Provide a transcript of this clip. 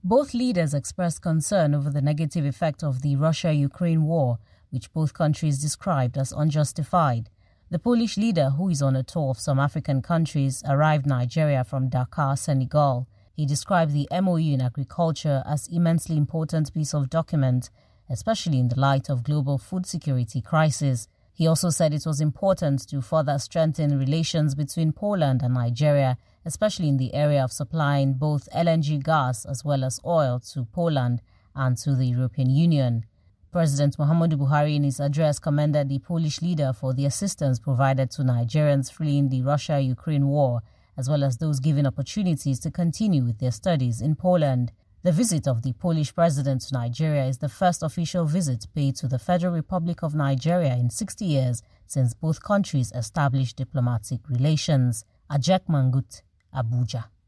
Both leaders expressed concern over the negative effect of the Russia-Ukraine war, which both countries described as unjustified. The Polish leader, who is on a tour of some African countries, arrived in Nigeria from Dakar, Senegal. He described the MOU in agriculture as an immensely important piece of document, especially in the light of global food security crisis. He also said it was important to further strengthen relations between Poland and Nigeria, especially in the area of supplying both LNG gas as well as oil to Poland and to the European Union. President Muhammadu Buhari in his address commended the Polish leader for the assistance provided to Nigerians fleeing the Russia-Ukraine war, as well as those given opportunities to continue with their studies in Poland. The visit of the Polish president to Nigeria is the first official visit paid to the Federal Republic of Nigeria in 60 years since both countries established diplomatic relations. Ajek Mangut, Abuja.